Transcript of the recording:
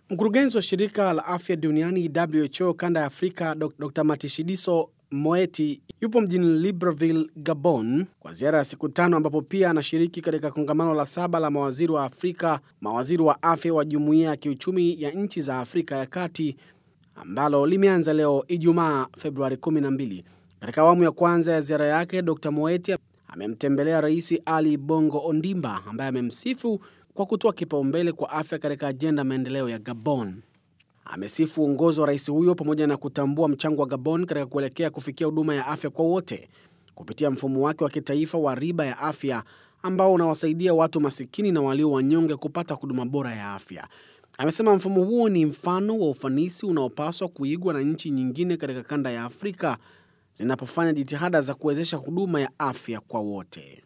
Mkurugenzi wa shirika la afya duniani WHO kanda ya Afrika Dr. Matshidiso Moeti yupo mjini Libreville, Gabon kwa ziara ya siku 5 ambapo pia anashiriki katika kongamano la 7 la mawaziri wa Afrika, mawaziri wa afya wa Jumuiya ya Kiuchumi ya Nchi za Afrika ya Kati ambalo limeanza leo Ijumaa Februari 12. Katika awamu ya kwanza ya ziara yake, Dr. Moeti amemtembelea Rais Ali Bongo Ondimba ambaye amemsifu kwa kutoa kipaumbele kwa afya katika ajenda maendeleo ya Gabon. Amesifu uongozi wa rais huyo pamoja na kutambua mchango wa Gabon katika kuelekea kufikia huduma ya afya kwa wote kupitia mfumo wake wa kitaifa wa riba ya afya ambao unawasaidia watu masikini na walio wanyonge kupata huduma bora ya afya. Amesema mfumo huo ni mfano wa ufanisi unaopaswa kuigwa na nchi nyingine katika kanda ya Afrika zinapofanya jitihada za kuwezesha huduma ya afya kwa wote.